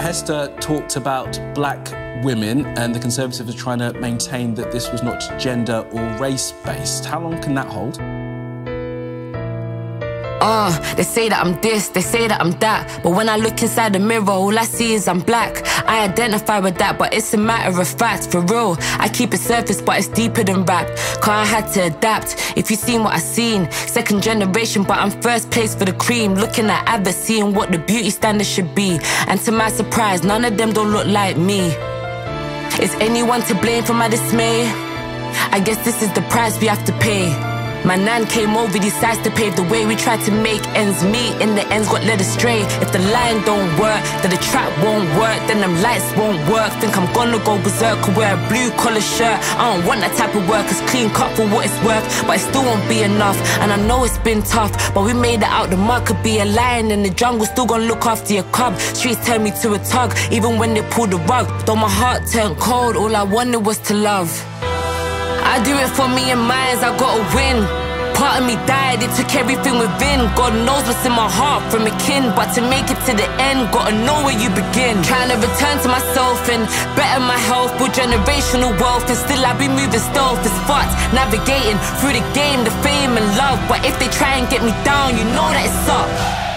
Hester talked about black women, and the Conservatives are trying to maintain that this was not gender or race-based. How long can that hold? They say that I'm this, they say that I'm that, but when I look inside the mirror, all I see is I'm black. I identify with that, but it's a matter of fact, for real. I keep it surface, but it's deeper than rap, cause I had to adapt. If you seen what I seen, second generation, but I'm first place for the cream. Looking at others, seeing what the beauty standard should be, and to my surprise, none of them don't look like me. Is anyone to blame for my dismay? I guess this is the price we have to pay. My nan came over, decides to pave the way. We tried to make ends meet, in the ends got led astray. If the line don't work, then the trap won't work, then them lights won't work. Think I'm gonna go berserk or wear a blue collar shirt. I don't want that type of work, it's clean cut for what it's worth, but it still won't be enough. And I know it's been tough, but we made it out the mud. Could be a lion in the jungle, still gonna look after your cub. Streets turn me to a tug, even when they pull the rug. Though my heart turned cold, all I wanted was to love. I do it for me and mine, I gotta win. Part of me died, it took everything within. God knows what's in my heart from a kin, but to make it to the end, gotta know where you begin. Trying to return to myself and better my health, build generational wealth, and still I be moving stealth. It's fucked, navigating through the game, the fame and love. But if they try and get me down, you know that it's up.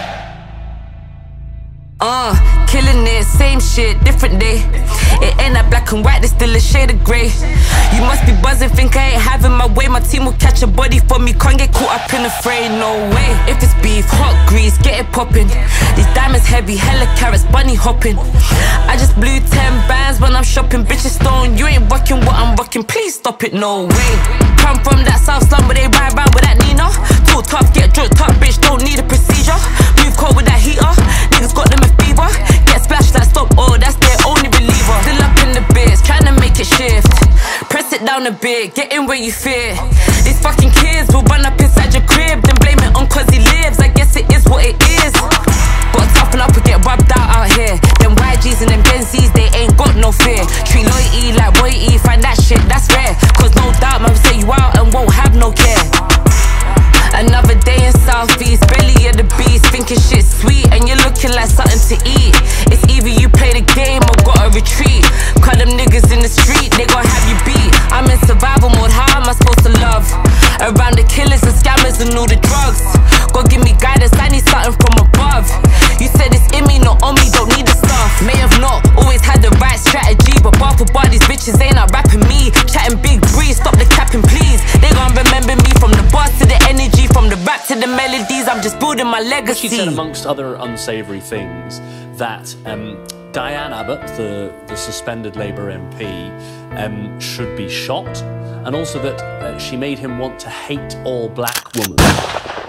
Killing it, same shit, different day. It ain't that black and white, there's still a shade of grey. You must be buzzing, think I ain't having my way. My team will catch a body for me, can't get caught up in a fray, no way. If it's beef, hot grease, get it popping. These diamonds heavy, hella carrots, bunny hopping. I just blew 10 bands when I'm shopping. Bitches stone, you ain't rocking what I'm rocking, please stop it, no way. Come from that south slum where they ride round with that Nina. Too tough, get drunk, tough, bitch, don't need a procedure. Move cold with that heater, niggas got them a fever. Get splashed like stop, oh, that's their only reliever. Still up in the bits, trying to make it shift. Press it down a bit, get in where you fit. These fucking kids will run up inside your crib, then blame it on cause he lives. I guess it is what it is. But toughen up or get rubbed out here. Them YGs and them Gen Zs, they ain't got no fear. Treat loyalty like royalty, find that shit, that's rare. Cause no doubt man will say you out and won't have no care. Another day in Southeast, belly of the beast, thinking shit's sweet and you're looking like something to eat. It's either you play the game or gotta retreat. Cause them niggas in the street, they gon' have you beat. I'm in survival mode, how am I supposed to love? Around the killers and scammers and all the drugs. God give me guidance, I need something from above. You said it's in me, not on me, don't need the stuff. May have not always had the right strategy, but bar for bar, these bitches ain't out rapping me. Chatting big breeze, stop the capping please. They gon' remember me from the boss to the energy, from the rap to the melodies, I'm just building my legacy. She said, amongst other unsavoury things, that Diane Abbott, the suspended Labour MP, should be shot, and also that she made him want to hate all black women.